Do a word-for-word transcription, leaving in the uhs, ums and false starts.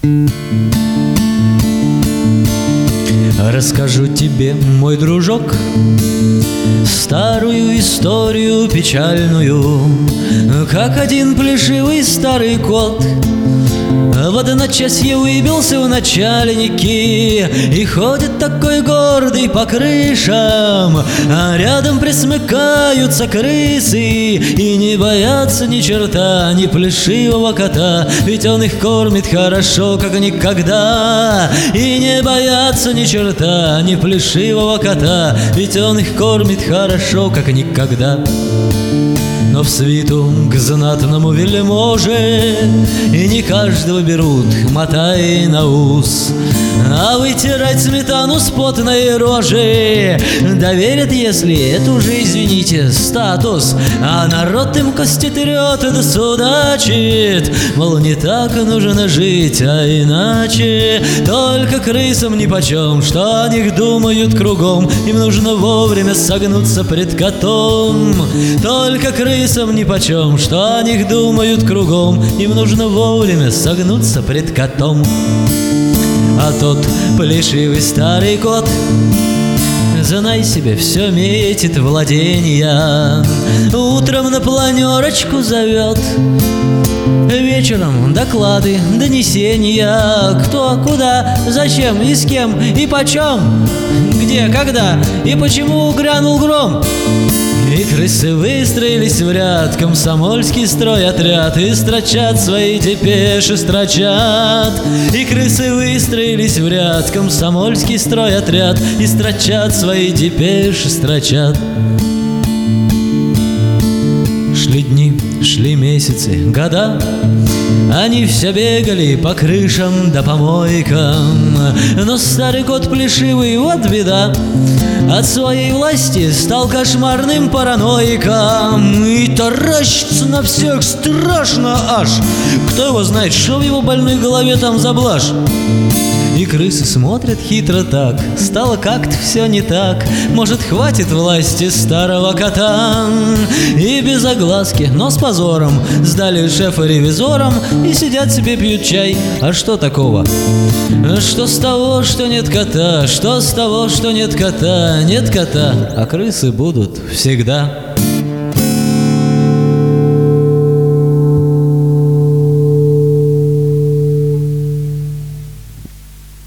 Расскажу тебе, мой дружок, старую историю печальную, как один плешивый старый кот в одночасье выбился в начальники и ходит такой гордый по крышам, а рядом присмыкаются крысы и не боятся ни черта, ни плешивого кота, ведь он их кормит хорошо, как никогда. И не боятся ни черта, ни плешивого кота, ведь он их кормит хорошо, как никогда. Но в свиту к знатному вельможе и не каждого берут, мотай на ус, а вытирать сметану с потной рожи доверят, если это уже, извините, статус. А народ им кости трет да судачит, мол, не так нужно жить, а иначе. Только крысам нипочем, что о них думают кругом, им нужно вовремя согнуться пред котом. Только крысам нипочем, что о них думают кругом, им нужно вовремя согнуться пред котом. А тот плешивый старый кот, знай себе, все метит владения, утром на планерочку зовет, вечером доклады, донесения, кто, куда, зачем и с кем и почем, где, когда и почему грянул гром. И крысы выстроились в ряд, комсомольский стройотряд, и строчат свои депеши, строчат. И крысы выстроились в ряд, комсомольский стройотряд, и строчат свои депеши, строчат. Шли дни, шли месяцы, года, они все бегали по крышам да помойкам. Но старый кот плешивый, вот беда, от своей власти стал кошмарным параноиком и таращится на всех страшно аж. Кто его знает, что в его больной голове там за блажь. И крысы смотрят хитро так, стало как-то все не так. Может, хватит власти старого кота. И без огласки, но с позором сдали шефа ревизорам и сидят себе пьют чай. А что такого? Что с того, что нет кота? Что с того, что нет кота? Нет кота, а крысы будут всегда.